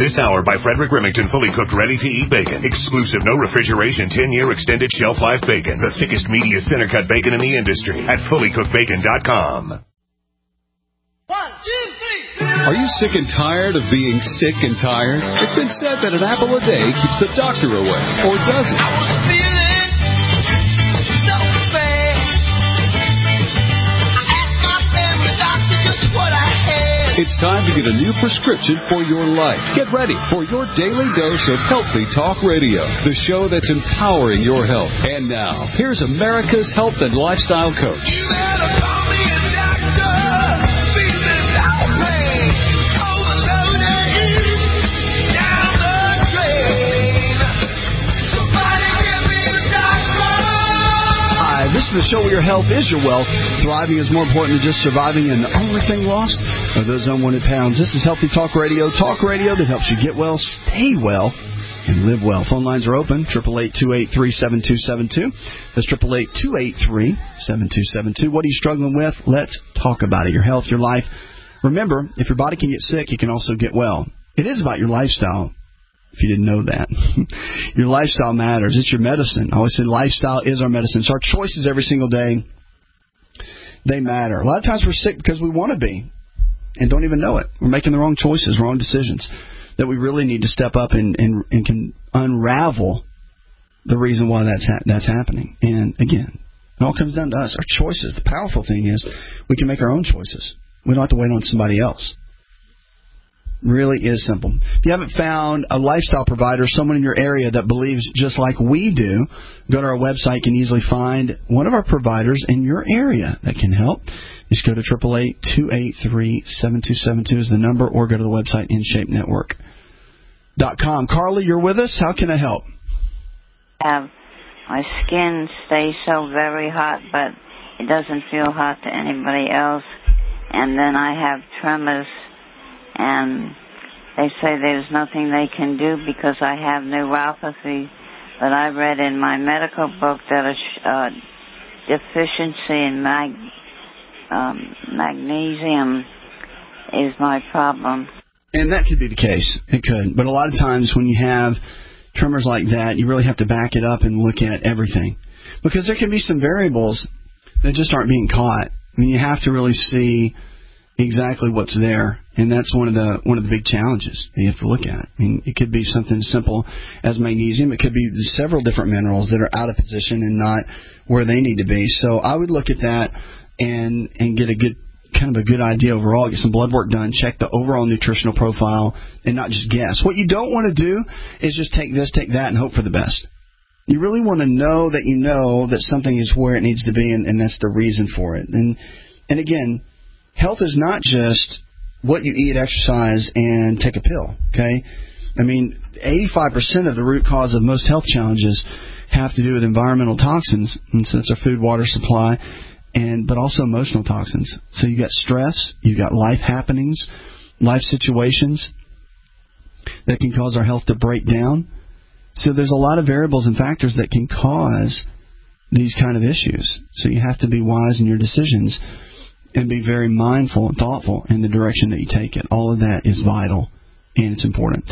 This hour by Frederick Remington, fully cooked, ready-to-eat bacon. Exclusive, no refrigeration, 10-year extended shelf life bacon. The thickest, meatiest center-cut bacon in the industry at fullycookedbacon.com. 1, 2, 3. Are you sick and tired of being sick and tired? It's been said that an apple a day keeps the doctor away, or does it? I was feeling so bad. I asked my family doctor just what I had. It's time to get a new prescription for your life. Get ready for your daily dose of Healthy Talk Radio, the show that's empowering your health. And now, here's America's health and lifestyle coach. You better call me a doctor. Feeling no pain. Overloaded. Down the drain. Somebody give me a doctor. Hi, this is the show where your health is your wealth. Thriving is more important than just surviving, and the only thing lost are those unwanted pounds. This is Healthy Talk Radio that helps you get well, stay well, and live well. Phone lines are open, 888-283-7272. That's 888-283-7272. What are you struggling with? Let's talk about it. Your health, your life. Remember, if your body can get sick, you can also get well. It is about your lifestyle, if you didn't know that. Your lifestyle matters. It's your medicine. I always say lifestyle is our medicine. So our choices every single day, they matter. A lot of times we're sick because we want to be and don't even know it. We're making the wrong choices, wrong decisions, that we really need to step up and can unravel the reason why that's happening. And again, it all comes down to us, our choices. The powerful thing is we can make our own choices. We don't have to wait on somebody else. It really is simple. If you haven't found a lifestyle provider, someone in your area that believes just like we do, go to our website. You can easily find one of our providers in your area that can help. Just go to 888-283-7272 is the number, or go to the website, InShapeNetwork.com. Carly, you're with us. How can I help? My skin stays so very hot, but it doesn't feel hot to anybody else. And then I have tremors, and they say there's nothing they can do because I have neuropathy. But I read in my medical book that a deficiency in magnesium is my problem. And that could be the case. It could. But a lot of times when you have tremors like that, you really have to back it up and look at everything. Because there can be some variables that just aren't being caught. I mean, you have to really see exactly what's there. And that's one of the big challenges that you have to look at. I mean, it could be something simple as magnesium. It could be several different minerals that are out of position and not where they need to be. So I would look at that and get a good idea overall, get some blood work done, check the overall nutritional profile, and not just guess. What you don't want to do is just take this, take that, and hope for the best. You really want to know that something is where it needs to be, and that's the reason for it. And again, health is not just what you eat, exercise, and take a pill, okay? I mean, 85% of the root cause of most health challenges have to do with environmental toxins, and so that's our food, water supply, but also emotional toxins. So you got stress, you got life happenings, life situations that can cause our health to break down. So there's a lot of variables and factors that can cause these kind of issues. So you have to be wise in your decisions and be very mindful and thoughtful in the direction that you take it. All of that is vital, and it's important.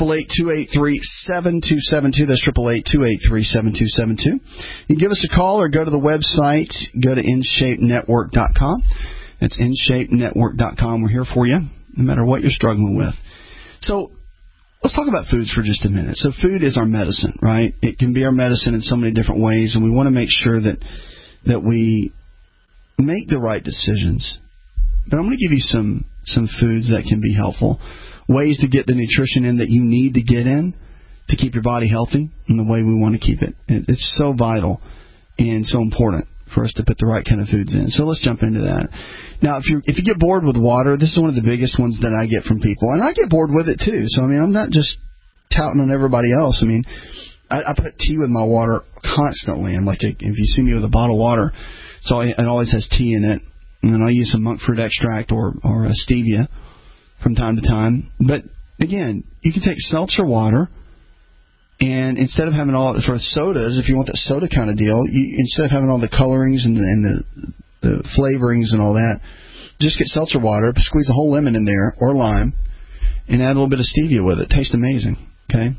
888-283-7272. That's 888-283-7272. You can give us a call or go to the website. Go to InShapeNetwork.com. That's InShapeNetwork.com. We're here for you, no matter what you're struggling with. So let's talk about foods for just a minute. So food is our medicine, right? It can be our medicine in so many different ways, and we want to make sure that we make the right decisions. But I'm going to give you some foods that can be helpful, ways to get the nutrition in that you need to get in to keep your body healthy in the way we want to keep it. It's so vital and so important for us to put the right kind of foods in. So let's jump into that. Now, if you get bored with water, this is one of the biggest ones that I get from people, and I get bored with it too. So I mean, I'm not just touting on everybody else. I mean, I put tea with my water constantly. I'm like, if you see me with a bottle of water, so it always has tea in it, and then I use some monk fruit extract or a stevia from time to time. But again, you can take seltzer water, and instead of having all for sodas, if you want that soda kind of deal, instead of having all the colorings and the flavorings and all that, just get seltzer water, squeeze a whole lemon in there or lime, and add a little bit of stevia with it. Tastes amazing. Okay.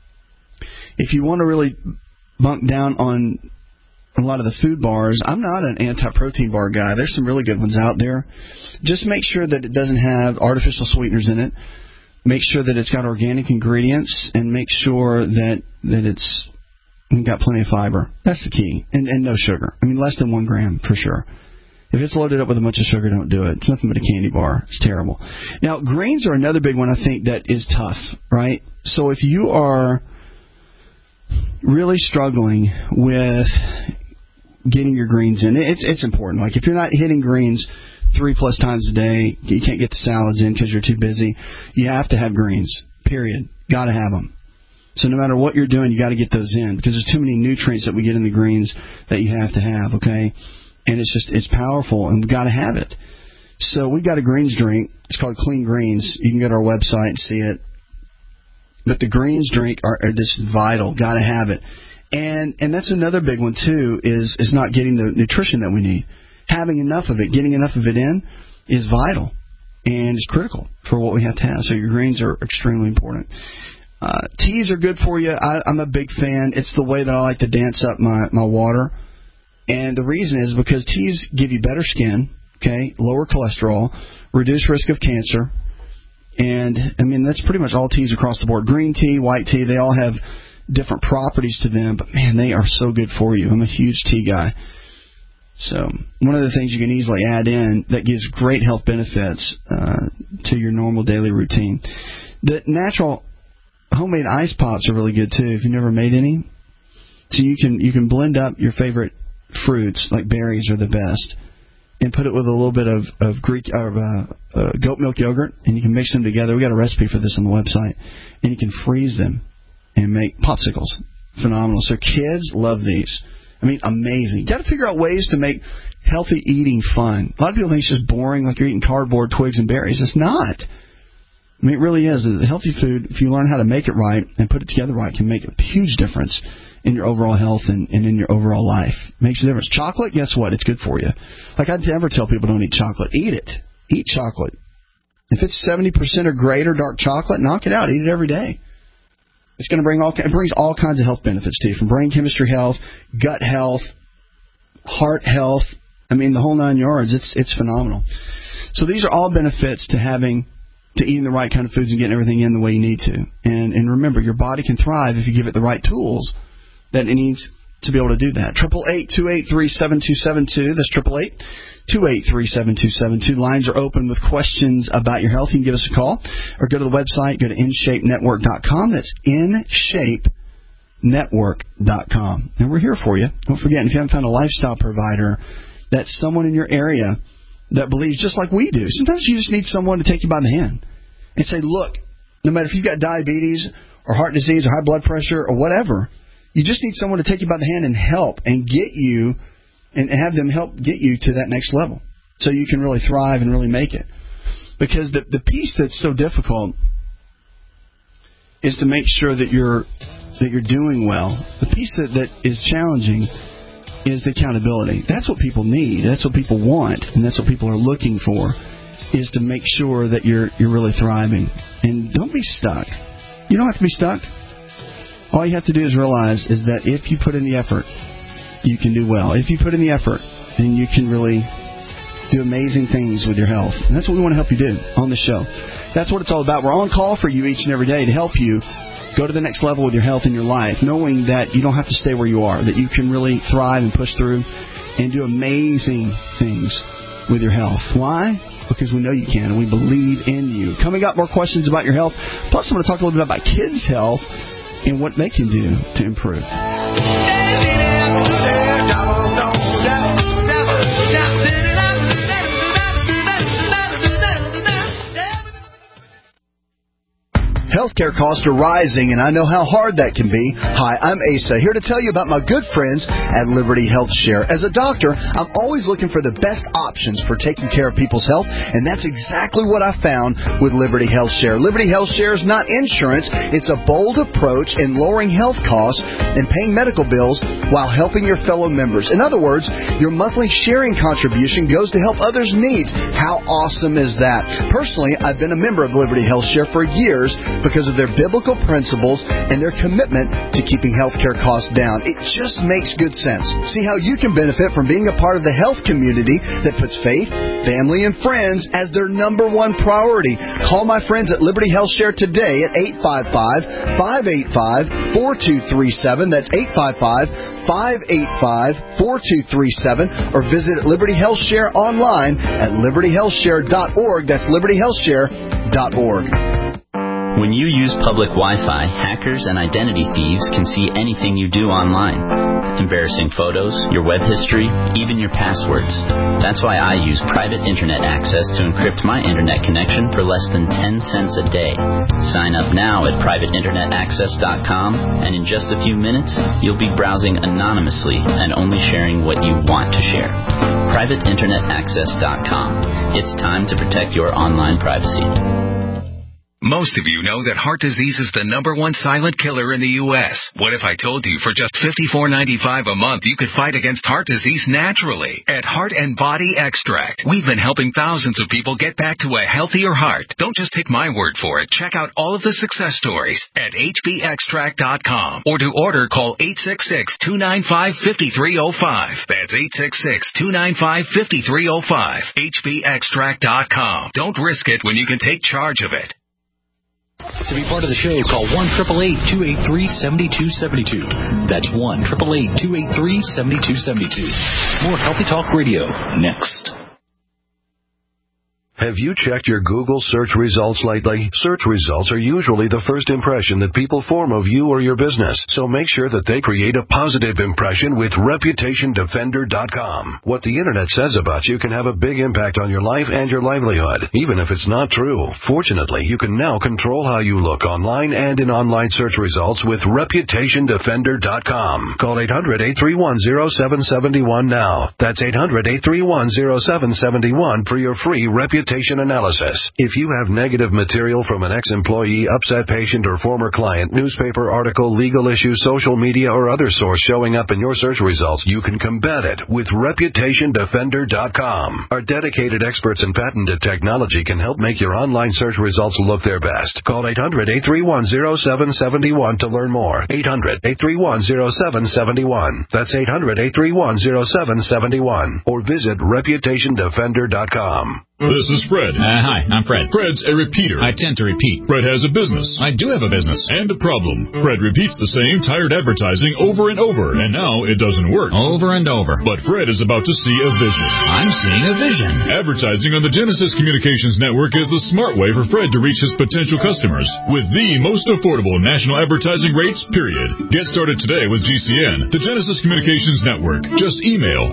If you want to really bunk down on a lot of the food bars, I'm not an anti-protein bar guy. There's some really good ones out there. Just make sure that it doesn't have artificial sweeteners in it. Make sure that it's got organic ingredients, and make sure that it's got plenty of fiber. That's the key. And no sugar. I mean, less than 1 gram for sure. If it's loaded up with a bunch of sugar, don't do it. It's nothing but a candy bar. It's terrible. Now, greens are another big one I think that is tough, right? So if you are really struggling with getting your greens in, it's important. Like if you're not hitting greens 3+ times a day, you can't get the salads in because you're too busy, you have to have greens, period. Got to have them. So no matter what you're doing, you got to get those in, because there's too many nutrients that we get in the greens that you have to have, okay? And it's powerful, and we've got to have it. So we've got a greens drink. It's called Clean Greens. You can go to our website and see it. But the greens drink are this is vital. Got to have it. And that's another big one, too, is not getting the nutrition that we need. Having enough of it, getting enough of it in, is vital and is critical for what we have to have. So your greens are extremely important. Teas are good for you. I'm a big fan. It's the way that I like to dance up my water. And the reason is because teas give you better skin, okay, lower cholesterol, reduce risk of cancer. And, I mean, that's pretty much all teas across the board. Green tea, white tea, they all have different properties to them. But, man, they are so good for you. I'm a huge tea guy. So one of the things you can easily add in that gives great health benefits to your normal daily routine. The natural homemade ice pops are really good, too, if you've never made any. So you can blend up your favorite fruits, like berries are the best, and put it with a little bit of goat milk yogurt, and you can mix them together. We got a recipe for this on the website. And you can freeze them and make popsicles. Phenomenal. So kids love these. I mean, amazing. You got to figure out ways to make healthy eating fun. A lot of people think it's just boring, like you're eating cardboard, twigs, and berries. It's not. I mean, it really is. The healthy food, if you learn how to make it right and put it together right, can make a huge difference in your overall health and in your overall life. It makes a difference. Chocolate, guess what? It's good for you. Like, I'd never tell people don't eat chocolate. Eat it. Eat chocolate. If it's 70% or greater dark chocolate, knock it out. Eat it every day. It's going to bring it brings all kinds of health benefits to you, from brain chemistry health, gut health, heart health. I mean, the whole 9 yards. It's phenomenal. So these are all benefits to eating the right kind of foods and getting everything in the way you need to. And remember, your body can thrive if you give it the right tools that it needs to be able to do that. 888-283-7272. That's 888-283-7272. Lines are open with questions about your health. You can give us a call or go to the website. Go to InShapeNetwork.com. That's InShapeNetwork.com. And we're here for you. Don't forget, if you haven't found a lifestyle provider, that's someone in your area that believes just like we do. Sometimes you just need someone to take you by the hand and say, look, no matter if you've got diabetes or heart disease or high blood pressure or whatever, you just need someone to take you by the hand and help and get you and have them help get you to that next level so you can really thrive and really make it. Because the piece that's so difficult is to make sure that you're doing well. The piece that is challenging is the accountability. That's what people need. That's what people want, and that's what people are looking for, is to make sure that you're really thriving. And don't be stuck. You don't have to be stuck. All you have to do is realize is that if you put in the effort, you can do well. If you put in the effort, then you can really do amazing things with your health. And that's what we want to help you do on the show. That's what it's all about. We're on call for you each and every day to help you go to the next level with your health in your life, knowing that you don't have to stay where you are, that you can really thrive and push through and do amazing things with your health. Why? Because we know you can, and we believe in you. Coming up, more questions about your health. Plus, I'm going to talk a little bit about kids' health and what they can do to improve. Healthcare costs are rising, and I know how hard that can be. Hi, I'm Asa, here to tell you about my good friends at Liberty Health Share. As a doctor, I'm always looking for the best options for taking care of people's health, and that's exactly what I found with Liberty Health Share. Liberty Health Share is not insurance. It's a bold approach in lowering health costs and paying medical bills while helping your fellow members. In other words, your monthly sharing contribution goes to help others' needs. How awesome is that? Personally, I've been a member of Liberty Health Share for years because of their biblical principles and their commitment to keeping healthcare costs down. It just makes good sense. See how you can benefit from being a part of the health community that puts faith, family, and friends as their number one priority. Call my friends at Liberty Health Share today at 855-585-4237. That's 855-585-4237. Or visit Liberty Health Share online at libertyhealthshare.org. That's libertyhealthshare.org. When you use public Wi-Fi, hackers and identity thieves can see anything you do online. Embarrassing photos, your web history, even your passwords. That's why I use private internet access to encrypt my internet connection for less than 10 cents a day. Sign up now at privateinternetaccess.com, and in just a few minutes, you'll be browsing anonymously and only sharing what you want to share. privateinternetaccess.com. It's time to protect your online privacy. Most of you know that heart disease is the #1 silent killer in the U.S. What if I told you for just $54.95 a month you could fight against heart disease naturally? At Heart and Body Extract, we've been helping thousands of people get back to a healthier heart. Don't just take my word for it. Check out all of the success stories at hbextract.com. Or to order, call 866-295-5305. That's 866-295-5305. hbextract.com. Don't risk it when you can take charge of it. To be part of the show, call 1-888-283-7272. That's 1-888-283-7272. More Healthy Talk Radio next. Have you checked your Google search results lately? Search results are usually the first impression that people form of you or your business, so make sure that they create a positive impression with ReputationDefender.com. What the Internet says about you can have a big impact on your life and your livelihood, even if it's not true. Fortunately, you can now control how you look online and in online search results with ReputationDefender.com. Call 800-831-0771 now. That's 800-831-0771 for your free reputation analysis. If you have negative material from an ex-employee, upset patient, or former client, newspaper article, legal issue, social media, or other source showing up in your search results, you can combat it with ReputationDefender.com. Our dedicated experts in patented technology can help make your online search results look their best. Call 800-831-0771 to learn more. 800-831-0771. That's 800-831-0771. Or visit ReputationDefender.com. This is Fred. Hi, I'm Fred. Fred's a repeater. I tend to repeat. Fred has a business. I do have a business. And a problem. Fred repeats the same tired advertising over and over, and now it doesn't work. Over and over. But Fred is about to see a vision. I'm seeing a vision. Advertising on the Genesis Communications Network is the smart way for Fred to reach his potential customers with the most affordable national advertising rates, period. Get started today with GCN, the Genesis Communications Network. Just email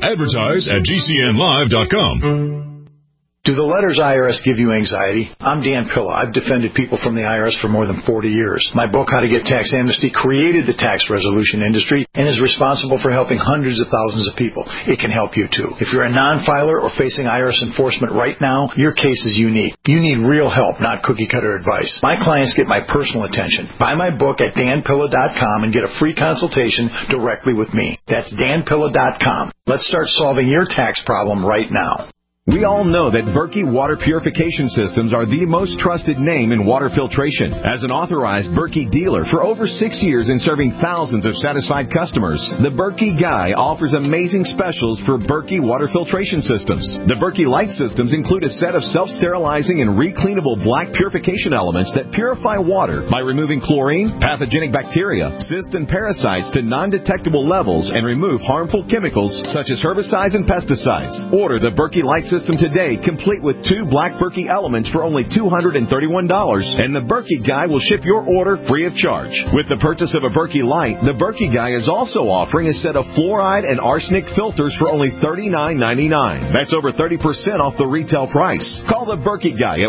advertise@gcnlive.com. Do the letters IRS give you anxiety? I'm Dan Pilla. I've defended people from the IRS for more than 40 years. My book, How to Get Tax Amnesty, created the tax resolution industry and is responsible for helping hundreds of thousands of people. It can help you, too. If you're a non-filer or facing IRS enforcement right now, your case is unique. You need real help, not cookie-cutter advice. My clients get my personal attention. Buy my book at danpilla.com and get a free consultation directly with me. That's danpilla.com. Let's start solving your tax problem right now. We all know that Berkey Water Purification Systems are the most trusted name in water filtration. As an authorized Berkey dealer for over 6 years and serving thousands of satisfied customers, the Berkey Guy offers amazing specials for Berkey Water Filtration Systems. The Berkey Light Systems include a set of self-sterilizing and recleanable black purification elements that purify water by removing chlorine, pathogenic bacteria, cysts, and parasites to non-detectable levels and remove harmful chemicals such as herbicides and pesticides. Order the Berkey Light Systems system today, complete with 2 Black Berkey elements for only $231, and the Berkey Guy will ship your order free of charge. With the purchase of a Berkey Light, the Berkey Guy is also offering a set of fluoride and arsenic filters for only $39.99. That's over 30% off the retail price. Call the Berkey Guy at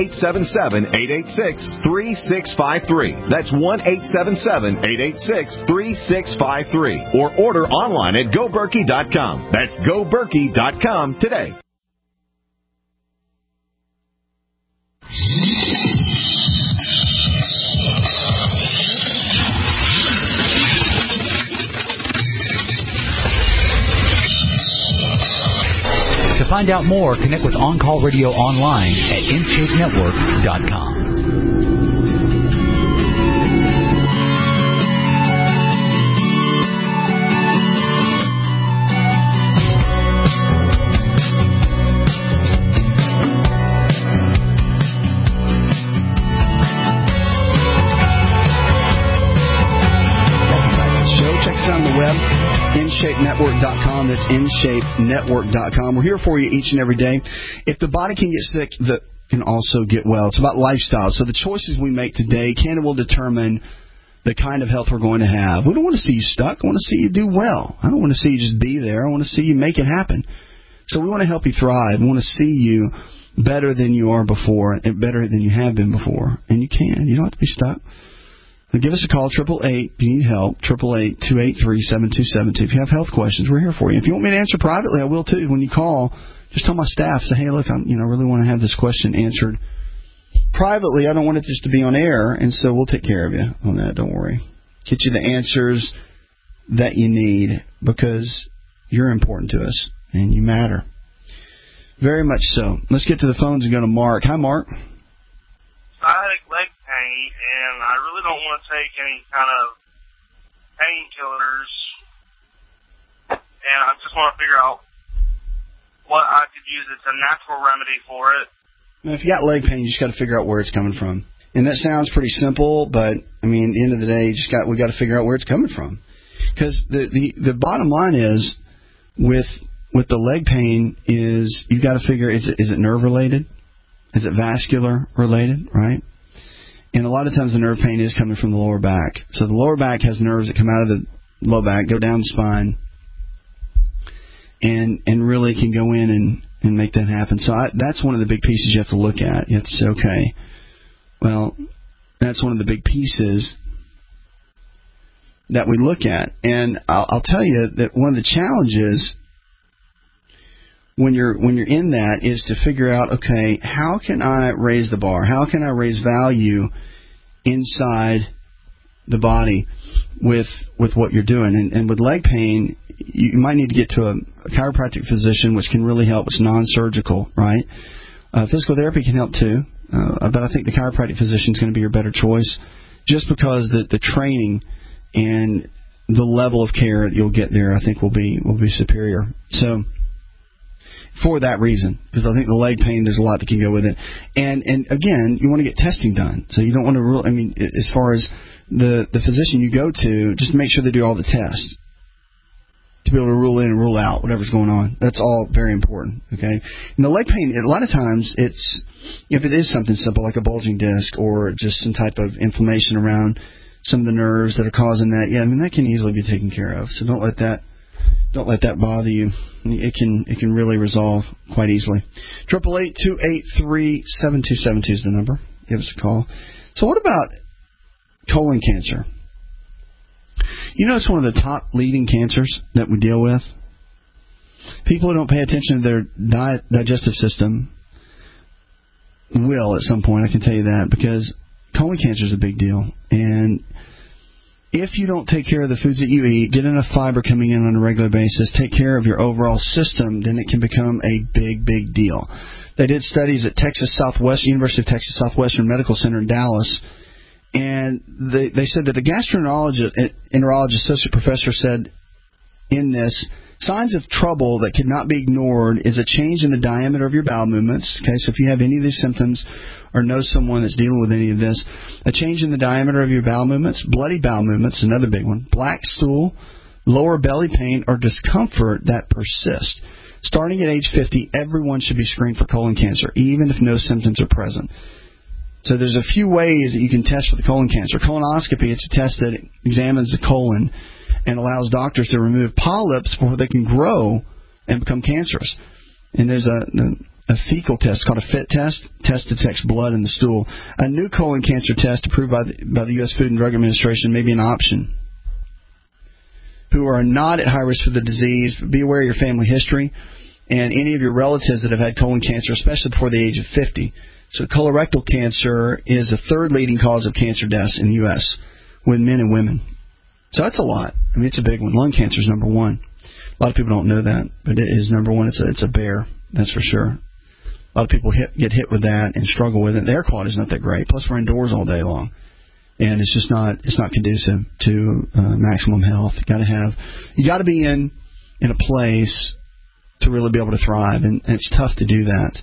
1-877-886-3653. That's 1-877-886-3653. Or order online at GoBerkey.com. That's GoBerkey.com today. To find out more, connect with On Call Radio online at InShapeNetwork.com. InShapeNetwork.com. That's InShapeNetwork.com. We're here for you each and every day. If the body can get sick, the can also get well. It's about lifestyle. So the choices we make today can and will determine the kind of health we're going to have. We don't want to see you stuck. I want to see you do well. I don't want to see you just be there. I want to see you make it happen. So we want to help you thrive. We want to see you better than you are before and better than you have been before. And you can. You don't have to be stuck. Give us a call, 888, if you need help, 888-283-7272. If you have health questions, we're here for you. If you want me to answer privately, I will too. When you call, just tell my staff, say, hey, look, I really want to have this question answered privately. I don't want it just to be on air, and so we'll take care of you on that. Don't worry. Get you the answers that you need because you're important to us and you matter. Very much so. Let's get to the phones and go to Mark. Hi, Mark. Sciatic leg pain, and I really don't want to take any kind of painkillers, and I just want to figure out what I could use as a natural remedy for it. Now, if you got leg pain, you just got to figure out where it's coming from. And that sounds pretty simple, but I mean, at the end of the day, we got to figure out where it's coming from. Because the bottom line is, with the leg pain, is you've got to figure, is it nerve related? Is it vascular related, right? And a lot of times the nerve pain is coming from the lower back. So the lower back has nerves that come out of the low back, go down the spine, and really can go in and make that happen. So that's one of the big pieces you have to look at. You have to say, okay, well, that's one of the big pieces that we look at. And I'll tell you that one of the challenges when you're in that is to figure out, okay, how can I raise the bar? How can I raise value inside the body with what you're doing? And with leg pain, you might need to get to a chiropractic physician, which can really help. It's non-surgical, right? Physical therapy can help too, but I think the chiropractic physician is going to be your better choice, just because the training and the level of care that you'll get there, I think, will be superior. So, for that reason, because I think the leg pain, there's a lot that can go with it. And again, you want to get testing done. So you don't want to rule, I mean, as far as the physician you go to, just make sure they do all the tests to be able to rule in and rule out whatever's going on. That's all very important, okay? And the leg pain, a lot of times, if it is something simple like a bulging disc or just some type of inflammation around some of the nerves that are causing that, yeah, I mean, that can easily be taken care of. So don't let that bother you. It can really resolve quite easily. 888-283-7272 is the number. Give us a call. So what about colon cancer? You know, it's one of the top leading cancers that we deal with. People who don't pay attention to their digestive system will at some point, I can tell you that, because colon cancer is a big deal. And if you don't take care of the foods that you eat, get enough fiber coming in on a regular basis, take care of your overall system, then it can become a big, big deal. They did studies at University of Texas Southwestern Medical Center in Dallas, and they said that a gastroenterologist associate professor said in this, signs of trouble that could not be ignored is a change in the diameter of your bowel movements. Okay, so if you have any of these symptoms or know someone that's dealing with any of this, a change in the diameter of your bowel movements, bloody bowel movements, another big one, black stool, lower belly pain, or discomfort that persists. Starting at age 50, everyone should be screened for colon cancer, even if no symptoms are present. So there's a few ways that you can test for the colon cancer. Colonoscopy, it's a test that examines the colon and allows doctors to remove polyps before they can grow and become cancerous. And there's a fecal test called a FIT test. Test detects blood in the stool. A new colon cancer test approved by the U.S. Food and Drug Administration may be an option. Who are not at high risk for the disease, be aware of your family history and any of your relatives that have had colon cancer, especially before the age of 50. So colorectal cancer is the third leading cause of cancer deaths in the U.S. with men and women. So that's a lot. I mean, it's a big one. Lung cancer is number one. A lot of people don't know that, but it is number one. It's a bear, that's for sure. A lot of people get hit with that and struggle with it. The air quality is not that great. Plus, we're indoors all day long, and it's not conducive to maximum health. You got to be in a place to really be able to thrive, and it's tough to do that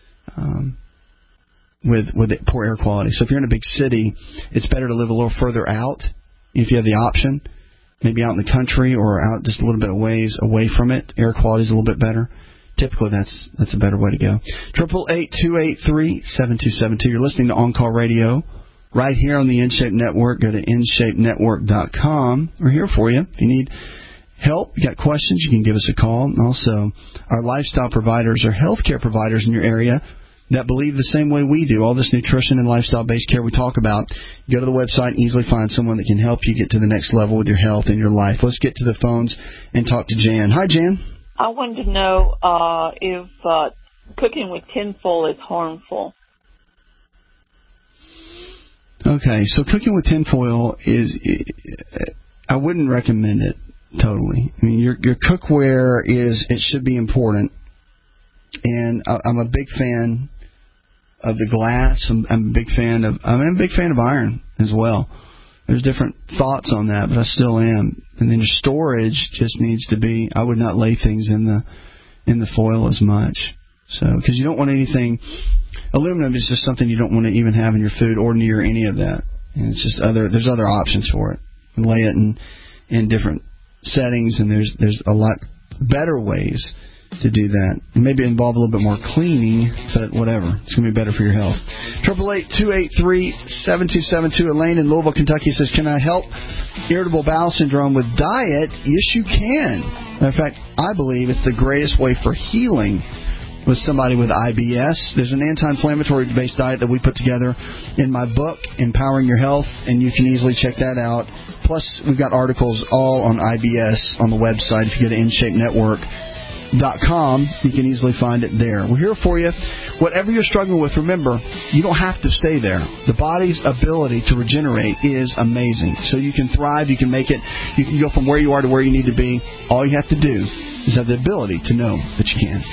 with poor air quality. So if you're in a big city, it's better to live a little further out if you have the option, maybe out in the country or out just a little bit of ways away from it. Air quality is a little bit better. Typically, that's a better way to go. 888-283-7272. You're listening to On Call Radio right here on the InShape Network. Go to InShapeNetwork.com. We're here for you. If you need help, you got questions, you can give us a call. And also, our lifestyle providers are healthcare providers in your area that believe the same way we do. All this nutrition and lifestyle-based care we talk about, go to the website and easily find someone that can help you get to the next level with your health and your life. Let's get to the phones and talk to Jan. Hi, Jan. I wanted to know if cooking with tinfoil is harmful. Okay, so cooking with tinfoil I wouldn't recommend it totally. I mean, your cookware it should be important. And I'm a big fan of the glass. I'm a big fan of iron as well. There's different thoughts on that, but I still am. And then your storage just needs to be. I would not lay things in the foil as much. So because you don't want anything. Aluminum is just something you don't want to even have in your food or near any of that. And it's just there's other options for it. You can lay it in different settings, and there's a lot better ways to do that. Maybe involve a little bit more cleaning, but whatever. It's going to be better for your health. 888-283-7272. Elaine in Louisville, Kentucky says, can I help irritable bowel syndrome with diet? Yes, you can. Matter of fact, I believe it's the greatest way for healing with somebody with IBS. There's an anti-inflammatory based diet that we put together in my book, Empowering Your Health, and you can easily check that out. Plus, we've got articles all on IBS on the website. If you go to InShapeNetwork.com, you can easily find it there. We're here for you. Whatever you're struggling with, remember, you don't have to stay there. The body's ability to regenerate is amazing. So you can thrive, you can make it, you can go from where you are to where you need to be. All you have to do is have the ability to know that you can.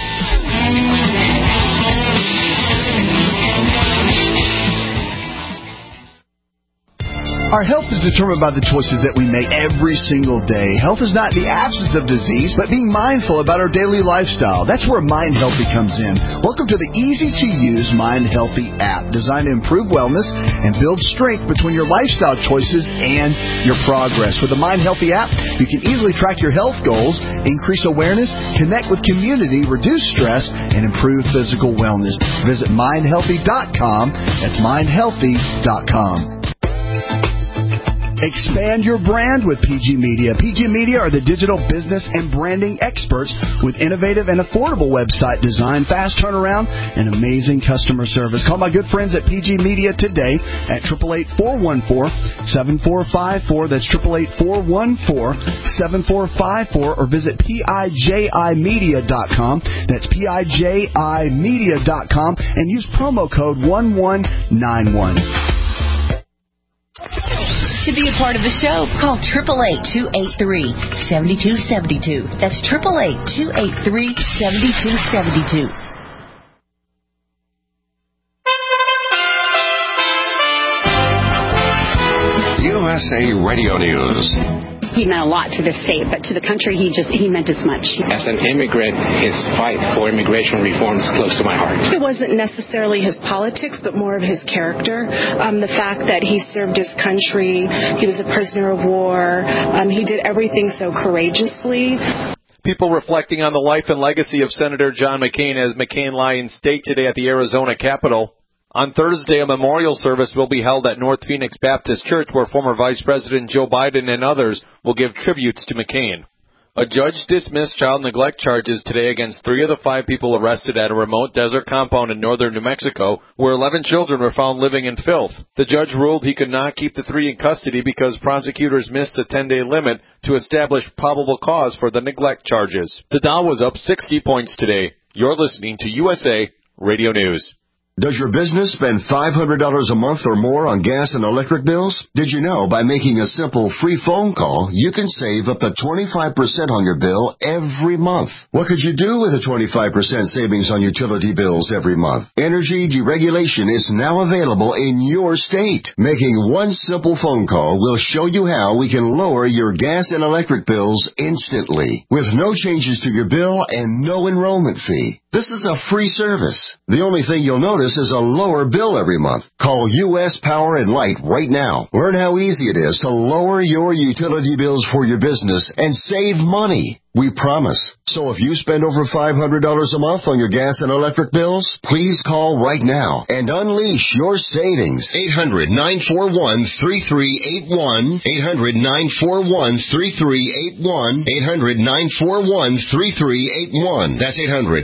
Our health is determined by the choices that we make every single day. Health is not the absence of disease, but being mindful about our daily lifestyle. That's where Mind Healthy comes in. Welcome to the easy-to-use Mind Healthy app, designed to improve wellness and build strength between your lifestyle choices and your progress. With the Mind Healthy app, you can easily track your health goals, increase awareness, connect with community, reduce stress, and improve physical wellness. Visit MindHealthy.com. That's MindHealthy.com. Expand your brand with PG Media. PG Media are the digital business and branding experts with innovative and affordable website design, fast turnaround, and amazing customer service. Call my good friends at PG Media today at 888-414-7454. That's 888-414-7454, or visit PIJImedia.com. That's PIJImedia.com, and use promo code 1191. To be a part of the show, call 888-283-7272. That's 888-283-7272. USA Radio News. He meant a lot to the state, but to the country, he meant as much. As an immigrant, his fight for immigration reform is close to my heart. It wasn't necessarily his politics, but more of his character. The fact that he served his country, he was a prisoner of war, he did everything so courageously. People reflecting on the life and legacy of Senator John McCain as McCain lie in state today at the Arizona Capitol. On Thursday, a memorial service will be held at North Phoenix Baptist Church where former Vice President Joe Biden and others will give tributes to McCain. A judge dismissed child neglect charges today against 3 of the 5 people arrested at a remote desert compound in northern New Mexico, where 11 children were found living in filth. The judge ruled he could not keep the 3 in custody because prosecutors missed a 10-day limit to establish probable cause for the neglect charges. The Dow was up 60 points today. You're listening to USA Radio News. Does your business spend $500 a month or more on gas and electric bills? Did you know by making a simple free phone call, you can save up to 25% on your bill every month? What could you do with a 25% savings on utility bills every month? Energy deregulation is now available in your state. Making one simple phone call will show you how we can lower your gas and electric bills instantly, with no changes to your bill and no enrollment fee. This is a free service. The only thing you'll notice is a lower bill every month. Call U.S. Power and Light right now. Learn how easy it is to lower your utility bills for your business and save money. We promise. So if you spend over $500 a month on your gas and electric bills, please call right now and unleash your savings. 800-941-3381. 800-941-3381. 800-941-3381. That's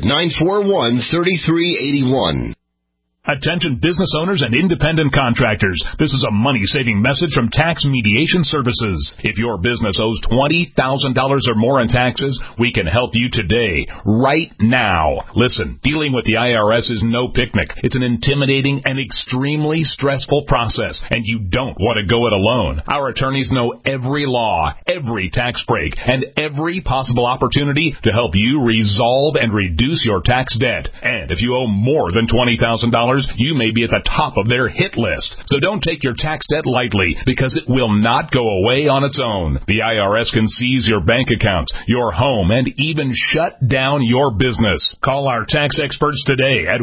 800-941-3381. Attention business owners and independent contractors. This is a money-saving message from Tax Mediation Services. If your business owes $20,000 or more in taxes, we can help you today, right now. Listen, dealing with the IRS is no picnic. It's an intimidating and extremely stressful process, and you don't want to go it alone. Our attorneys know every law, every tax break, and every possible opportunity to help you resolve and reduce your tax debt. And if you owe more than $20,000, you may be at the top of their hit list. So don't take your tax debt lightly, because it will not go away on its own. The IRS can seize your bank accounts, your home, and even shut down your business. Call our tax experts today at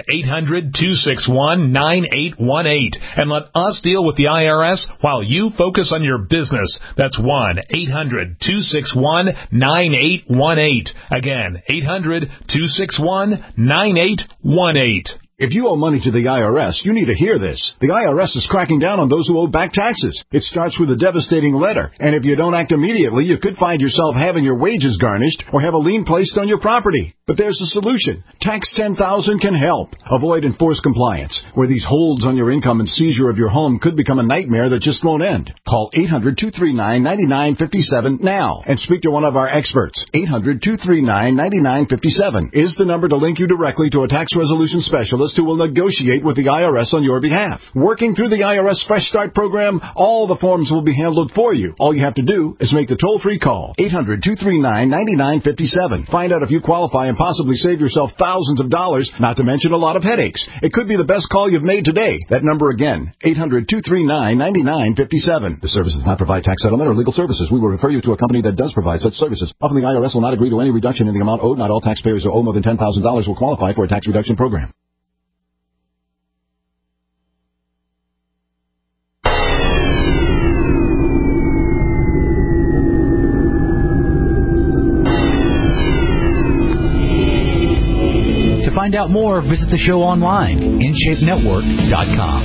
1-800-261-9818 and let us deal with the IRS while you focus on your business. That's 1-800-261-9818. Again, 800-261-9818. If you owe money to the IRS, you need to hear this. The IRS is cracking down on those who owe back taxes. It starts with a devastating letter, and if you don't act immediately, you could find yourself having your wages garnished or have a lien placed on your property. But there's a solution. Tax 10,000 can help. Avoid enforced compliance, where these holds on your income and seizure of your home could become a nightmare that just won't end. Call 800-239-9957 now and speak to one of our experts. 800-239-9957 is the number to link you directly to a tax resolution specialist who will negotiate with the IRS on your behalf. Working through the IRS Fresh Start program, all the forms will be handled for you. All you have to do is make the toll-free call. 800-239-9957. Find out if you qualify and possibly save yourself thousands of dollars, not to mention a lot of headaches. It could be the best call you've made today. That number again, 800-239-9957. The service does not provide tax settlement or legal services. We will refer you to a company that does provide such services. Often the IRS will not agree to any reduction in the amount owed. Not all taxpayers who owe more than $10,000 will qualify for a tax reduction program. To find out more, visit the show online, InShapeNetwork.com.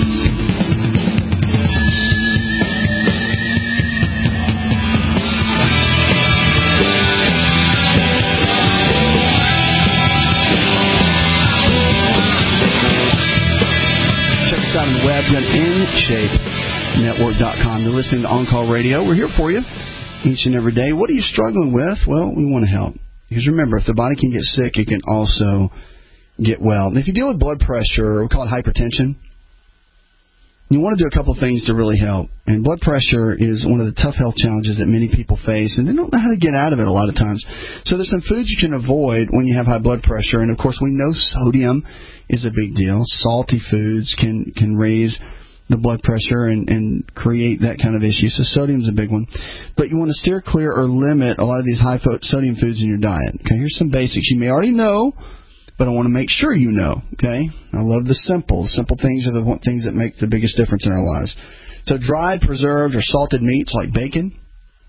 Check us out on the web at InShapeNetwork.com. You're listening to On Call Radio. We're here for you each and every day. What are you struggling with? Well, we want to help. Because remember, if the body can get sick, it can also get well. And if you deal with blood pressure, we call it hypertension, you want to do a couple of things to really help. And blood pressure is one of the tough health challenges that many people face, and they don't know how to get out of it a lot of times. So there's some foods you can avoid when you have high blood pressure. And, of course, we know sodium is a big deal. Salty foods can raise the blood pressure and create that kind of issue. So sodium's a big one. But you want to steer clear or limit a lot of these high sodium foods in your diet. Okay, here's some basics you may already know, but I want to make sure you know. Okay, I love the simple. Simple things are the things that make the biggest difference in our lives. So dried, preserved, or salted meats like bacon,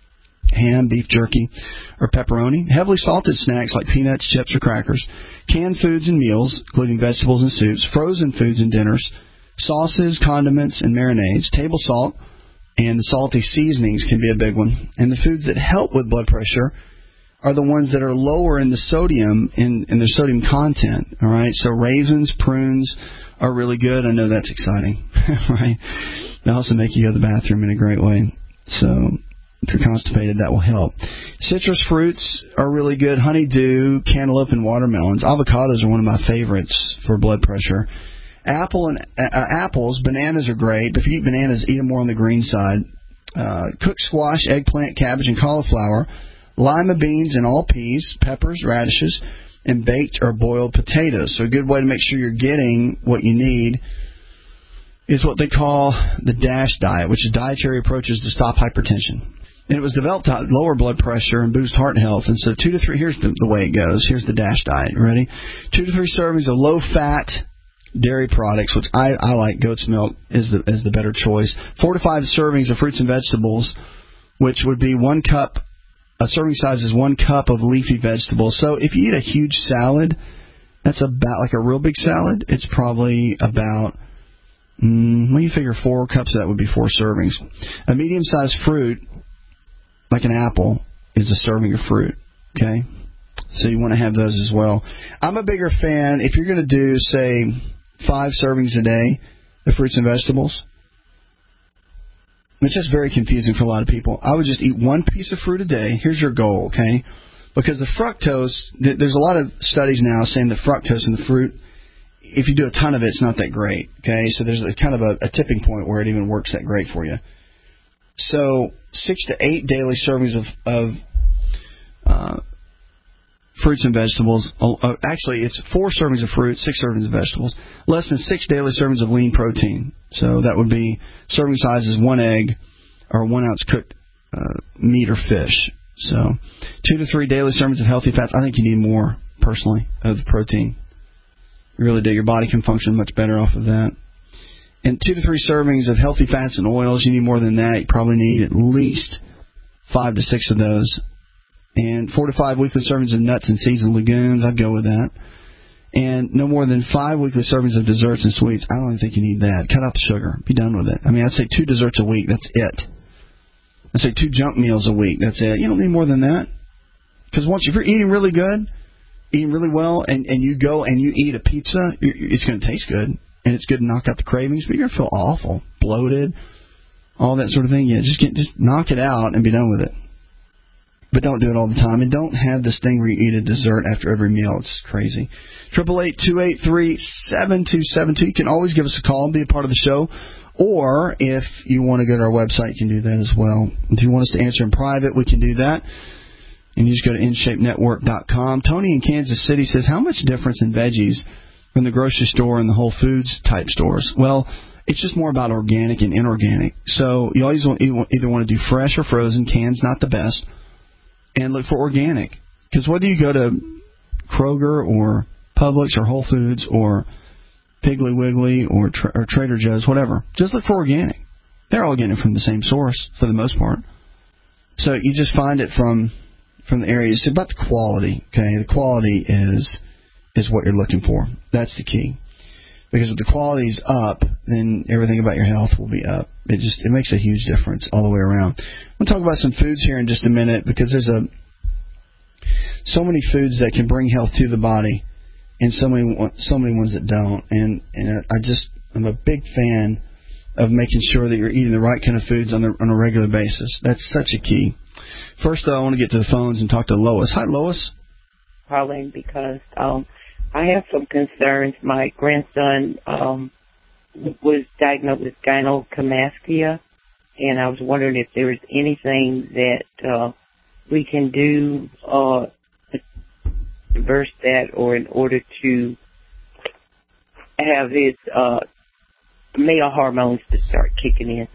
ham, beef jerky, or pepperoni. Heavily salted snacks like peanuts, chips, or crackers. Canned foods and meals, including vegetables and soups. Frozen foods and dinners. Sauces, condiments, and marinades. Table salt and the salty seasonings can be a big one. And the foods that help with blood pressure are the ones that are lower in the sodium, in their sodium content. All right, so raisins, prunes are really good. I know that's exciting, right? They also make you go to the bathroom in a great way. So if you're constipated, that will help. Citrus fruits are really good. Honeydew, cantaloupe, and watermelons. Avocados are one of my favorites for blood pressure. Apples, bananas are great, but if you eat bananas, eat them more on the green side. Cooked squash, eggplant, cabbage, and cauliflower. Lima beans and all peas, peppers, radishes, and baked or boiled potatoes. So a good way to make sure you're getting what you need is what they call the DASH diet, which is dietary approaches to stop hypertension. And it was developed to lower blood pressure and boost heart health. And so 2 to 3, here's the way it goes. Here's the DASH diet. Ready? 2 to 3 servings of low-fat dairy products, which I like. Goat's milk is the better choice. 4 to 5 servings of fruits and vegetables, which would be 1 cup. A serving size is 1 cup of leafy vegetables. So if you eat a huge salad, that's about like a real big salad. It's probably about, you figure 4 cups of that would be 4 servings. A medium-sized fruit, like an apple, is a serving of fruit. Okay? So you want to have those as well. I'm a bigger fan, if you're going to do, say, 5 servings a day of fruits and vegetables, it's just very confusing for a lot of people. I would just eat 1 piece of fruit a day. Here's your goal, okay? Because the fructose, there's a lot of studies now saying the fructose in the fruit, if you do a ton of it, it's not that great, okay? So there's kind of a tipping point where it even works that great for you. So 6 to 8 daily servings of fruits and vegetables. Actually, it's 4 servings of fruit, 6 servings of vegetables. Less than 6 daily servings of lean protein. So that would be serving sizes 1 egg or 1 ounce cooked meat or fish. So 2 to 3 daily servings of healthy fats. I think you need more, personally, of the protein. You really do. Your body can function much better off of that. And 2 to 3 servings of healthy fats and oils. You need more than that. You probably need at least 5 to 6 of those. And 4 to 5 weekly servings of nuts and seeds and legumes. I'd go with that. And no more than 5 weekly servings of desserts and sweets. I don't even think you need that. Cut out the sugar. Be done with it. I mean, I'd say 2 desserts a week. That's it. I'd say 2 junk meals a week. That's it. You don't need more than that. Because if you're eating really good, eating really well, and you go and you eat a pizza, it's going to taste good. And it's good to knock out the cravings, but you're going to feel awful, bloated, all that sort of thing. Yeah, just knock it out and be done with it. But don't do it all the time. And don't have this thing where you eat a dessert after every meal. It's crazy. 888-283-7272. You can always give us a call and be a part of the show. Or if you want to go to our website, you can do that as well. If you want us to answer in private, we can do that. And you just go to InShapeNetwork.com. Tony in Kansas City says, how much difference in veggies from the grocery store and the Whole Foods type stores? Well, it's just more about organic and inorganic. So you always either want to do fresh or frozen. Canned not the best. And look for organic. Because whether you go to Kroger or Publix or Whole Foods or Piggly Wiggly or Trader Joe's, whatever, just look for organic. They're all getting it from the same source for the most part. So you just find it from the area. It's about the quality, okay? The quality is what you're looking for. That's the key. Because if the quality's up, then everything about your health will be up. It makes a huge difference all the way around. We'll talk about some foods here in just a minute because there's so many foods that can bring health to the body, and so many ones that don't. And I'm a big fan of making sure that you're eating the right kind of foods on a regular basis. That's such a key. First, though, I want to get to the phones and talk to Lois. Hi, Lois. Calling because I have some concerns. My grandson was diagnosed with gynecomastia, and I was wondering if there was anything that we can do to reverse that, or in order to have his male hormones to start kicking in.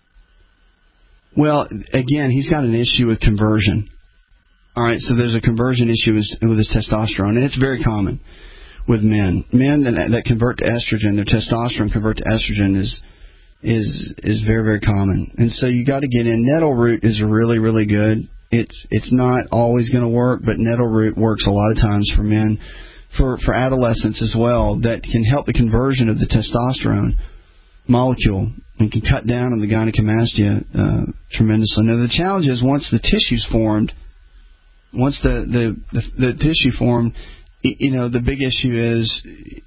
Well, again, he's got an issue with conversion. All right, so there's a conversion issue with his testosterone, and it's very common with men. Men that convert to estrogen, their testosterone convert to estrogen is very, very common. And so you got to get in. Nettle root is really, really good. It's not always going to work, but nettle root works a lot of times for men, for adolescents as well. That can help the conversion of the testosterone molecule and can cut down on the gynecomastia tremendously. Now the challenge is once the tissue's formed, once the tissue formed, the big issue is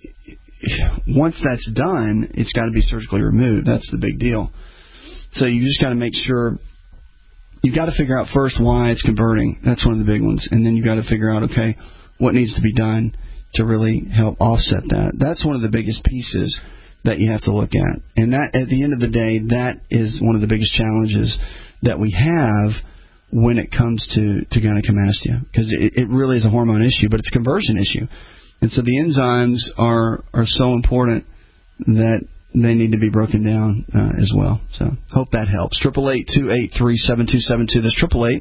once that's done, it's got to be surgically removed. That's the big deal. So you just got to make sure. You've got to figure out first why it's converting. That's one of the big ones. And then you've got to figure out, okay, what needs to be done to really help offset that. That's one of the biggest pieces that you have to look at. And that, at the end of the day, that is one of the biggest challenges that we have when it comes to gynecomastia. Because it really is a hormone issue, but it's a conversion issue. And so the enzymes are so important that they need to be broken down as well. So hope that helps. 888-283-7272. That's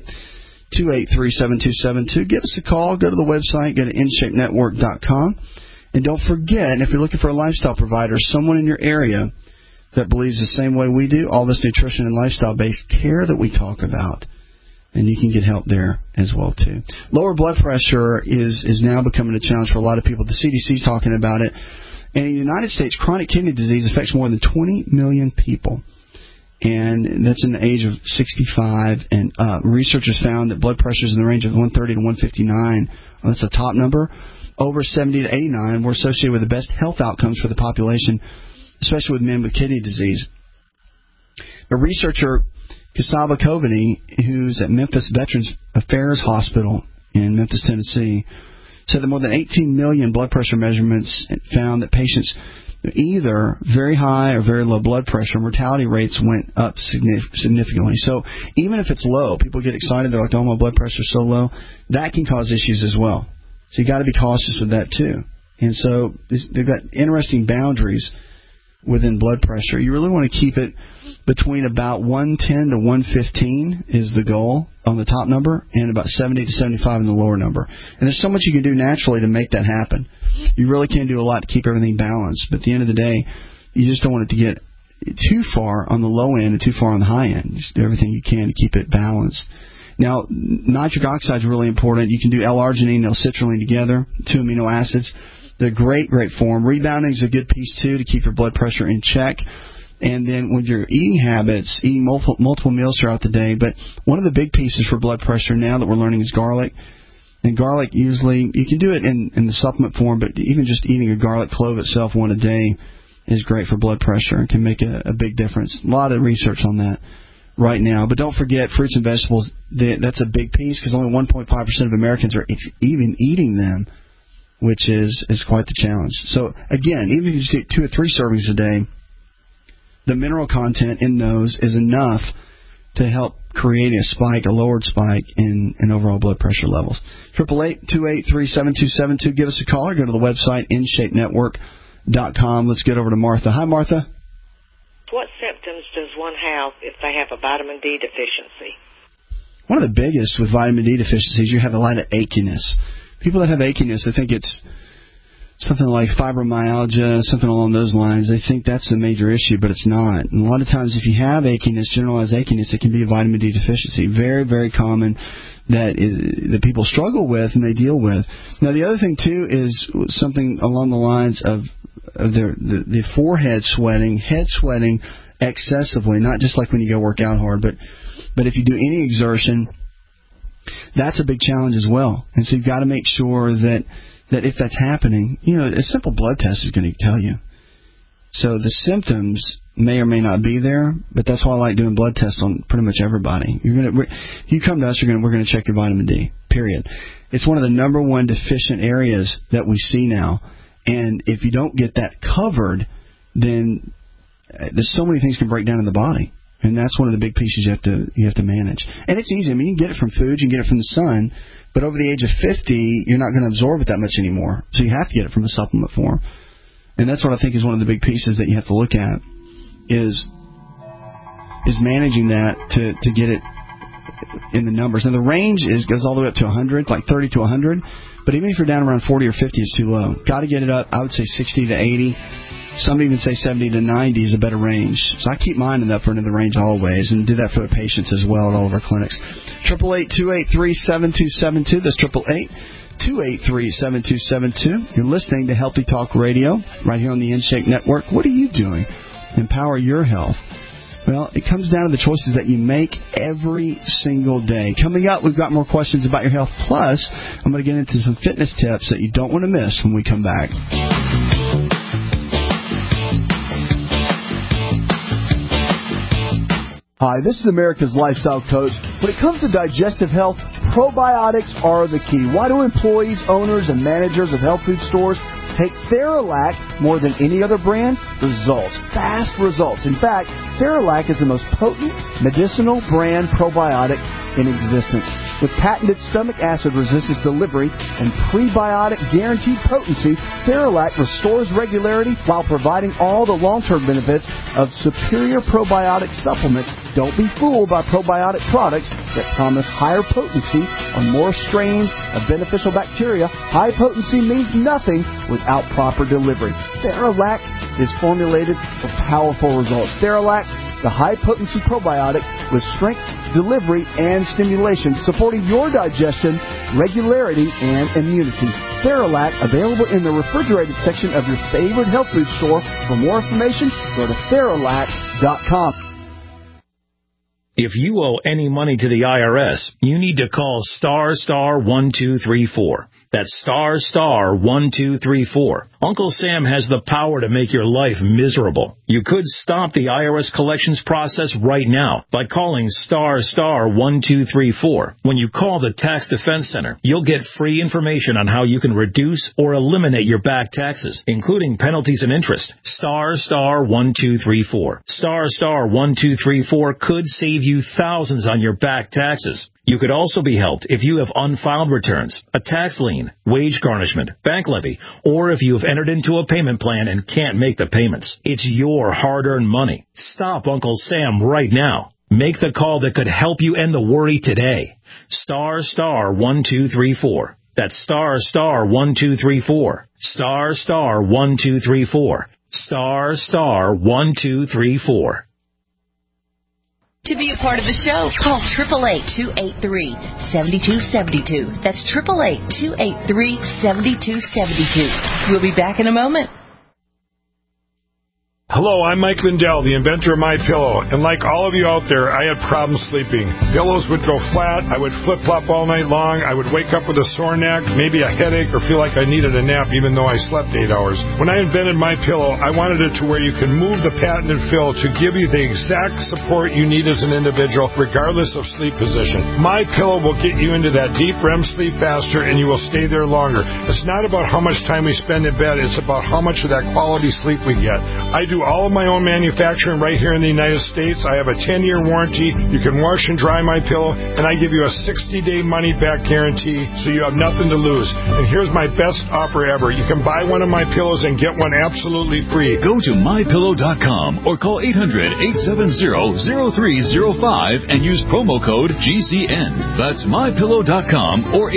888-283-7272. Give us a call. Go to the website. Go to InShapeNetwork.com. And don't forget, if you're looking for a lifestyle provider, someone in your area that believes the same way we do, all this nutrition and lifestyle-based care that we talk about, and you can get help there as well, too. Lower blood pressure is now becoming a challenge for a lot of people. The CDC's talking about it. And in the United States, chronic kidney disease affects more than 20 million people. And that's in the age of 65 and up. Researchers found that blood pressures in the range of 130 to 159, that's a top number, over 70 to 89 were associated with the best health outcomes for the population, especially with men with kidney disease. A researcher, Kasava Kovany, who's at Memphis Veterans Affairs Hospital in Memphis, Tennessee, said that more than 18 million blood pressure measurements found that patients either very high or very low blood pressure, mortality rates went up significantly. So even if it's low, people get excited. They're like, oh, my blood pressure's so low. That can cause issues as well. So you got to be cautious with that too. And so they've got interesting boundaries within blood pressure. You really want to keep it between about 110 to 115 is the goal on the top number, and about 70 to 75 in the lower number. And there's so much you can do naturally to make that happen. You really can do a lot to keep everything balanced, but at the end of the day, you just don't want it to get too far on the low end and too far on the high end. Just do everything you can to keep it balanced. Now, nitric oxide is really important. You can do L-arginine and L-citrulline together, 2 amino acids. They're great form. Rebounding is a good piece, too, to keep your blood pressure in check. And then with your eating habits, eating multiple meals throughout the day. But one of the big pieces for blood pressure now that we're learning is garlic. And garlic usually, you can do it in the supplement form, but even just eating a garlic clove itself one a day is great for blood pressure and can make a big difference. A lot of research on that right now. But don't forget, fruits and vegetables, that's a big piece because only 1.5% of Americans are even eating them, which is quite the challenge. So, again, even if you just eat 2 or 3 servings a day, the mineral content in those is enough to help create a spike, a lowered spike in overall blood pressure levels. 888-283-7272. Give us a call or go to the website, InShapeNetwork.com. Let's get over to Martha. Hi, Martha. What symptoms does one have if they have a vitamin D deficiency? One of the biggest with vitamin D deficiencies, you have a lot of achiness. People that have achiness, they think it's something like fibromyalgia, something along those lines. They think that's a major issue, but it's not. And a lot of times if you have achiness, generalized achiness, it can be a vitamin D deficiency. Very, very common that people struggle with and they deal with. Now, the other thing, too, is something along the lines of the forehead sweating, head sweating excessively, not just like when you go work out hard, but if you do any exertion, that's a big challenge as well. And so you've got to make sure that if that's happening, a simple blood test is going to tell you. So the symptoms may or may not be there, but that's why I like doing blood tests on pretty much everybody. You come to us, we're going to check your vitamin D, period. It's one of the number one deficient areas that we see now. And if you don't get that covered, then there's so many things can break down in the body. And that's one of the big pieces you have to manage. And it's easy. I mean, you can get it from food, you can get it from the sun, but over the age of 50, you're not going to absorb it that much anymore. So you have to get it from a supplement form. And that's what I think is one of the big pieces that you have to look at is managing that to get it in the numbers. And the range goes all the way up to 100, like 30 to 100. But even if you're down around 40 or 50, it's too low. Got to get it up, I would say 60 to 80. Some even say 70 to 90 is a better range. So I keep mine in the upper end of the range always, and do that for the patients as well at all of our clinics. 888-283-7272. That's 888-283-7272. You're listening to Healthy Talk Radio right here on the InShape Network. What are you doing to empower your health? Well, it comes down to the choices that you make every single day. Coming up, we've got more questions about your health. Plus, I'm going to get into some fitness tips that you don't want to miss when we come back. Hi, this is America's Lifestyle Coach. When it comes to digestive health, probiotics are the key. Why do employees, owners, and managers of health food stores take Theralac more than any other brand? Results. Fast results. In fact, Theralac is the most potent medicinal brand probiotic in existence. With patented stomach acid resistance delivery and prebiotic guaranteed potency, Theralac restores regularity while providing all the long-term benefits of superior probiotic supplements. Don't be fooled by probiotic products that promise higher potency on more strains of beneficial bacteria. High potency means nothing without proper delivery. Theralac is formulated for powerful results. Theralac, the high-potency probiotic with strength, delivery, and stimulation, supporting your digestion, regularity, and immunity. Theralac, available in the refrigerated section of your favorite health food store. For more information, go to Theralac.com. If you owe any money to the IRS, you need to call *1234. That's *1234. Uncle Sam has the power to make your life miserable. You could stop the IRS collections process right now by calling *1234. When you call the Tax Defense Center, you'll get free information on how you can reduce or eliminate your back taxes, including penalties and interest. *1234. *1234 could save you thousands on your back taxes. You could also be helped if you have unfiled returns, a tax lien, wage garnishment, bank levy, or if you have entered into a payment plan and can't make the payments. It's your hard-earned money. Stop Uncle Sam right now. Make the call that could help you end the worry today. *1234. That's *1234. *1234. *1234. To be a part of the show, call 888-283-7272. That's 888-283-7272. We'll be back in a moment. Hello, I'm Mike Lindell, the inventor of MyPillow, and like all of you out there, I had problems sleeping. Pillows would go flat, I would flip-flop all night long, I would wake up with a sore neck, maybe a headache, or feel like I needed a nap even though I slept 8 hours. When I invented MyPillow, I wanted it to where you can move the patented fill to give you the exact support you need as an individual, regardless of sleep position. MyPillow will get you into that deep REM sleep faster, and you will stay there longer. It's not about how much time we spend in bed, it's about how much of that quality sleep we get. I do all of my own manufacturing right here in the United States. I have a 10-year warranty. You can wash and dry MyPillow, and I give you a 60-day money-back guarantee, so you have nothing to lose. And here's my best offer ever. You can buy one of my pillows and get one absolutely free. Go to MyPillow.com or call 800-870-0305 and use promo code GCN. That's MyPillow.com or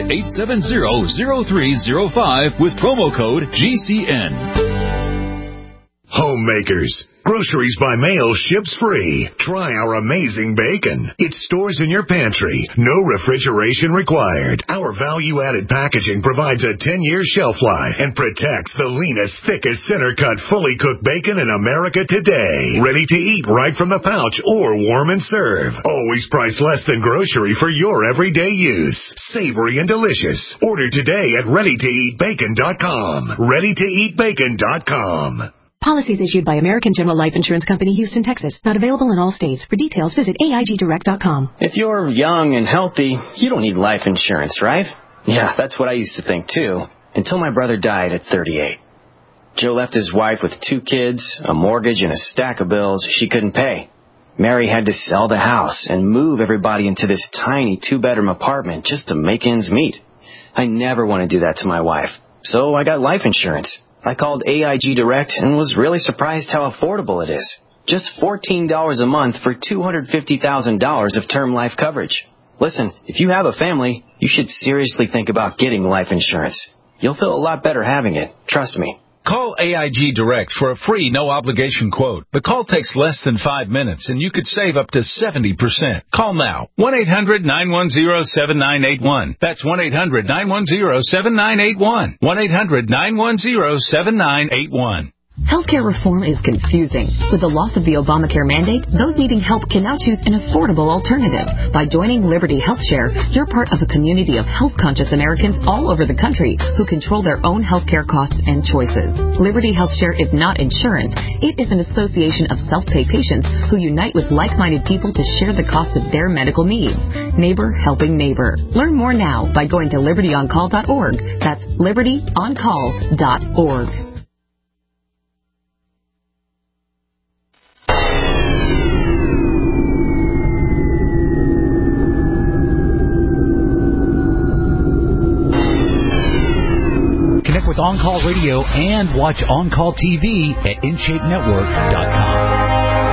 800-870-0305 with promo code GCN. Homemakers. Groceries by mail ships free. Try our amazing bacon. It stores in your pantry. No refrigeration required. Our value-added packaging provides a 10-year shelf life and protects the leanest, thickest, center-cut, fully cooked bacon in America today. Ready to eat right from the pouch or warm and serve. Always priced less than grocery for your everyday use. Savory and delicious. Order today at ReadyToEatBacon.com. ReadyToEatBacon.com. Policies issued by American General Life Insurance Company, Houston, Texas. Not available in all states. For details, visit AIGDirect.com. If you're young and healthy, you don't need life insurance, right? Yeah, that's what I used to think, too. Until my brother died at 38. Joe left his wife with 2 kids, a mortgage, and a stack of bills she couldn't pay. Mary had to sell the house and move everybody into this tiny 2-bedroom apartment just to make ends meet. I never want to do that to my wife, so I got life insurance. I called AIG Direct and was really surprised how affordable it is. Just $14 a month for $250,000 of term life coverage. Listen, if you have a family, you should seriously think about getting life insurance. You'll feel a lot better having it. Trust me. Call AIG Direct for a free, no-obligation quote. The call takes less than 5 minutes, and you could save up to 70%. Call now. 1-800-910-7981. That's 1-800-910-7981. 1-800-910-7981. Healthcare reform is confusing. With the loss of the Obamacare mandate, those needing help can now choose an affordable alternative. By joining Liberty HealthShare, you're part of a community of health-conscious Americans all over the country who control their own healthcare costs and choices. Liberty HealthShare is not insurance. It is an association of self-pay patients who unite with like-minded people to share the cost of their medical needs. Neighbor helping neighbor. Learn more now by going to libertyoncall.org. That's libertyoncall.org. Connect with On Call Radio and watch On Call TV at InShapeNetwork.com.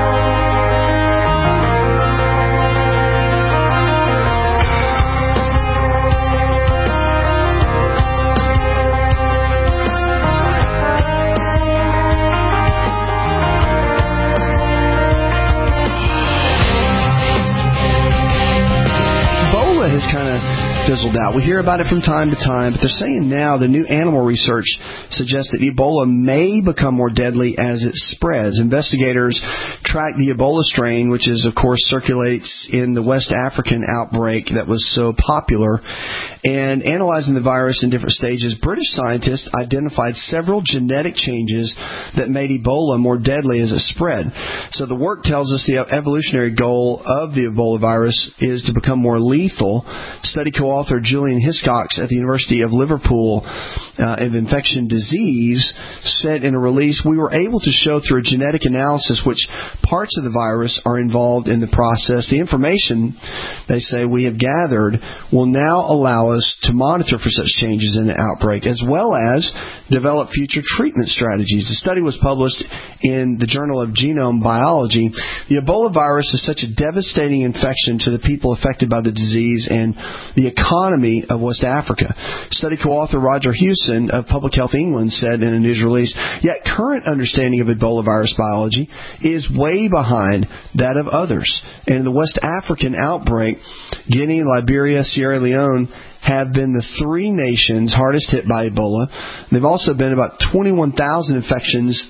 Ebola has kind of fizzled out. We hear about it from time to time, but they're saying now the new animal research suggests that Ebola may become more deadly as it spreads. Investigators track the Ebola strain, which is, of course, circulates in the West African outbreak that was so popular, and analyzing the virus in different stages. British scientists identified several genetic changes that made Ebola more deadly as it spread. So the work tells us the evolutionary goal of the Ebola virus is to become more lethal. Study co-author Julian Hiscox at the University of Liverpool of Infection Disease said in a release, "We were able to show through a genetic analysis which parts of the virus are involved in the process. The information," they say, "we have gathered will now allow us to monitor for such changes in the outbreak, as well as develop future treatment strategies." The study was published in the Journal of Genome Biology. The Ebola virus is such a devastating infection to the people affected by the disease and the economy of West Africa. Study co-author Roger Hewson of Public Health England said in a news release, "Yet current understanding of Ebola virus biology is way behind that of others. And in the West African outbreak, Guinea, Liberia, Sierra Leone have been the three nations hardest hit by Ebola. There have also been about 21,000 infections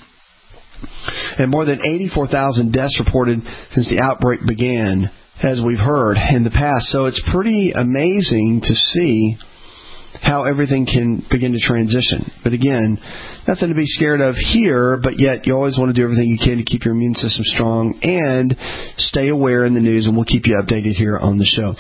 and more than 84,000 deaths reported since the outbreak began, as we've heard in the past." So it's pretty amazing to see how everything can begin to transition. But again, nothing to be scared of here, but yet you always want to do everything you can to keep your immune system strong and stay aware in the news, and we'll keep you updated here on the show.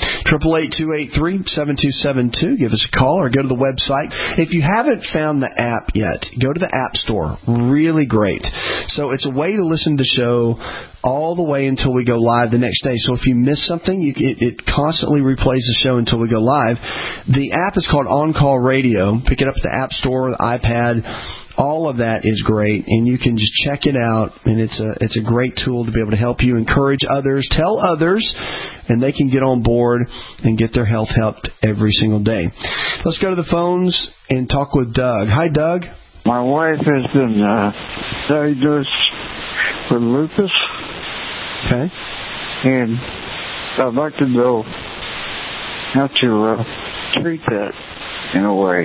888-283-7272. Give us a call or go to the website. If you haven't found the app yet, go to the App Store. Really great. So it's a way to listen to the show all the way until we go live the next day. So if you miss something, it constantly replays the show until we go live. The app is called On Call Radio. Pick it up at the App Store, the iPad. All of that is great, and you can just check it out, and it's a great tool to be able to help you encourage others, tell others, and they can get on board and get their health helped every single day. Let's go to the phones and talk with Doug. Hi, Doug. My wife has been diagnosed with lupus. Okay. And I'd like to know how to treat that in a way.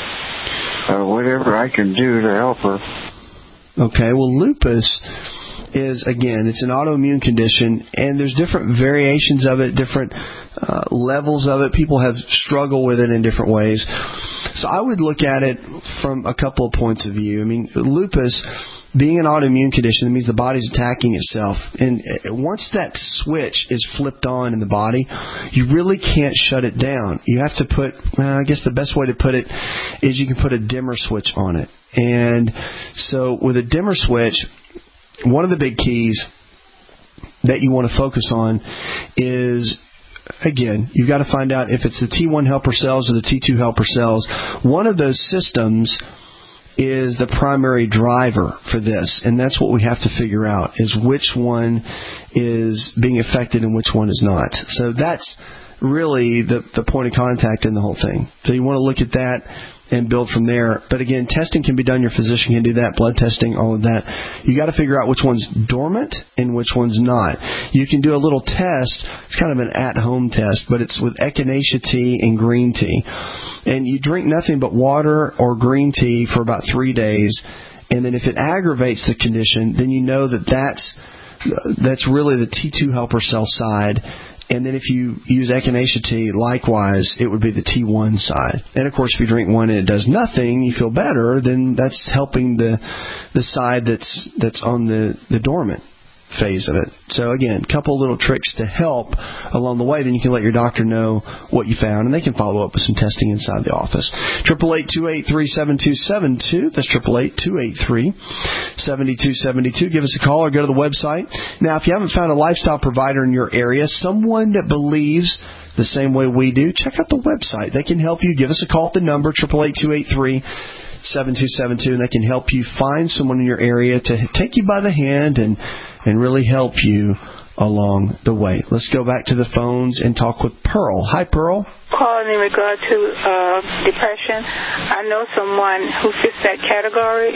Whatever I can do to help her. Okay, well, lupus is, again, it's an autoimmune condition, and there's different variations of it, different levels of it. People have struggled with it in different ways. So I would look at it from a couple of points of view. I mean, lupus, being an autoimmune condition, that means the body's attacking itself. And once that switch is flipped on in the body, you really can't shut it down. You have to put, I guess the best way to put it is you can put a dimmer switch on it. And so with a dimmer switch, one of the big keys that you want to focus on is, again, you've got to find out if it's the T1 helper cells or the T2 helper cells. One of those systems is the primary driver for this, and that's what we have to figure out, is which one is being affected and which one is not. So that's really the point of contact in the whole thing. So you want to look at that and build from there. But again, testing can be done. Your physician can do that, blood testing, all of that. You got to figure out which one's dormant and which one's not. You can do a little test. It's kind of an at-home test, but it's with echinacea tea and green tea. And you drink nothing but water or green tea for about 3 days. And then if it aggravates the condition, then you know that that's really the T2 helper cell side. And then if you use echinacea tea, likewise, it would be the T1 side. And, of course, if you drink one and it does nothing, you feel better, then that's helping the side that's on the dormant phase of it. So, again, a couple little tricks to help along the way. Then you can let your doctor know what you found, and they can follow up with some testing inside the office. 888-283-7272. That's 888-283-7272. Give us a call or go to the website. Now, if you haven't found a lifestyle provider in your area, someone that believes the same way we do, check out the website. They can help you. Give us a call at the number, 888-283-7272, and they can help you find someone in your area to take you by the hand and really help you along the way. Let's go back to the phones and talk with Pearl. Hi, Pearl. Calling in regard to depression. I know someone who fits that category,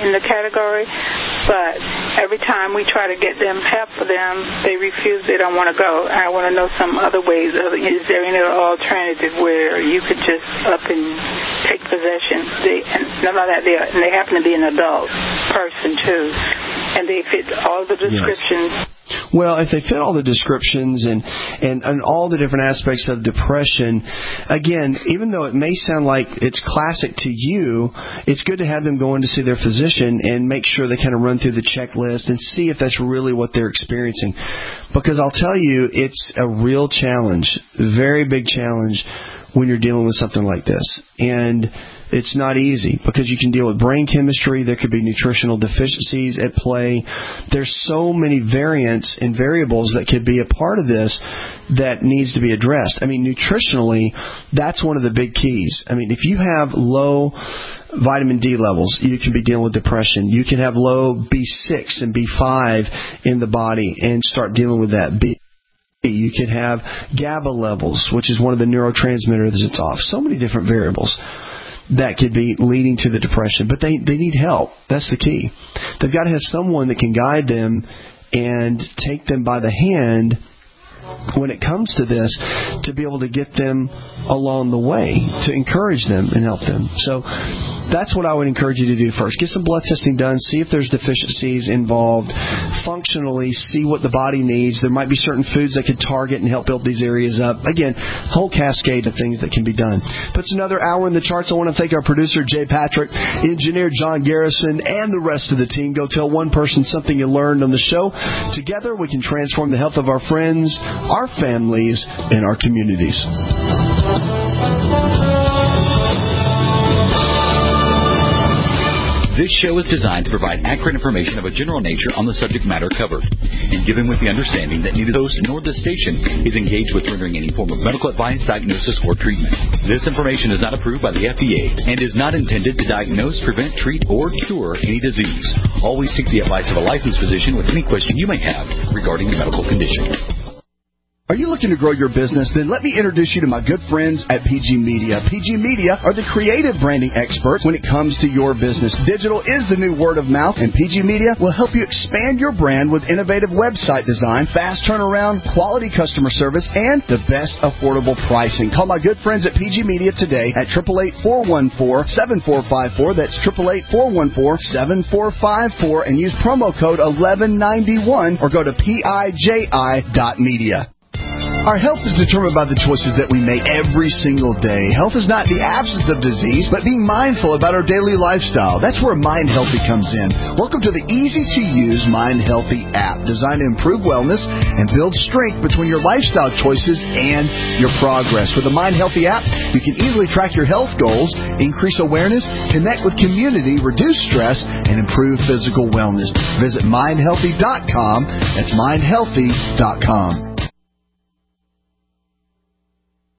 but every time we try to get them help for them, they refuse. They don't want to go. I want to know some other ways. Is there any alternative where you could just up and take possession? None of that. They happen to be an adult person too, and they fit all the descriptions. Yes. Well, if they fit all the descriptions and all the different aspects of depression, again, even though it may sound like it's classic to you, it's good to have them go in to see their physician and make sure they kind of run through the checklist and see if that's really what they're experiencing. Because I'll tell you, it's a real challenge, very big challenge when you're dealing with something like this. And it's not easy because you can deal with brain chemistry. There could be nutritional deficiencies at play. There's so many variants and variables that could be a part of this that needs to be addressed. I mean, nutritionally, that's one of the big keys. I mean, if you have low vitamin D levels, you can be dealing with depression. You can have low B6 and B5 in the body and start dealing with that. You could have GABA levels, which is one of the neurotransmitters that's off. So many different variables that could be leading to the depression. But they need help. That's the key. They've got to have someone that can guide them and take them by the hand when it comes to this, to be able to get them along the way, to encourage them and help them. So that's what I would encourage you to do first. Get some blood testing done. See if there's deficiencies involved. Functionally, see what the body needs. There might be certain foods that could target and help build these areas up. Again, whole cascade of things that can be done. But it's another hour in the charts. I want to thank our producer, Jay Patrick, engineer John Garrison, and the rest of the team. Go tell one person something you learned on the show. Together, we can transform the health of our friends, our families, and our communities. This show is designed to provide accurate information of a general nature on the subject matter covered, and given with the understanding that neither the host nor the station is engaged with rendering any form of medical advice, diagnosis, or treatment. This information is not approved by the FDA and is not intended to diagnose, prevent, treat, or cure any disease. Always seek the advice of a licensed physician with any question you may have regarding a medical condition. Are you looking to grow your business? Then let me introduce you to my good friends at PG Media. PG Media are the creative branding experts when it comes to your business. Digital is the new word of mouth, and PG Media will help you expand your brand with innovative website design, fast turnaround, quality customer service, and the best affordable pricing. Call my good friends at PG Media today at 888-414-7454. That's 888-414-7454, and use promo code 1191 or go to PIJI.media. Our health is determined by the choices that we make every single day. Health is not the absence of disease, but being mindful about our daily lifestyle. That's where Mind Healthy comes in. Welcome to the easy-to-use Mind Healthy app, designed to improve wellness and build strength between your lifestyle choices and your progress. With the Mind Healthy app, you can easily track your health goals, increase awareness, connect with community, reduce stress, and improve physical wellness. Visit mindhealthy.com. That's mindhealthy.com.